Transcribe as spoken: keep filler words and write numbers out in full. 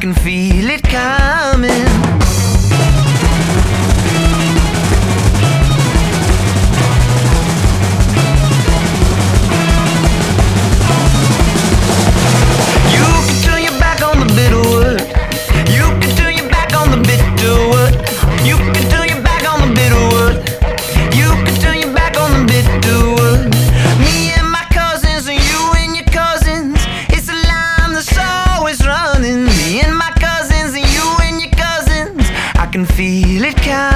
can feel it coming. You can turn your back on the bitter wood. You can turn your back on the bitter wood. You can turn your back on the bitter wood. You can turn your back on the bitter wood. Me and my cousins and you and your cousins, it's a line that's always running. Me and my cousins and you and your cousins, I can feel it coming.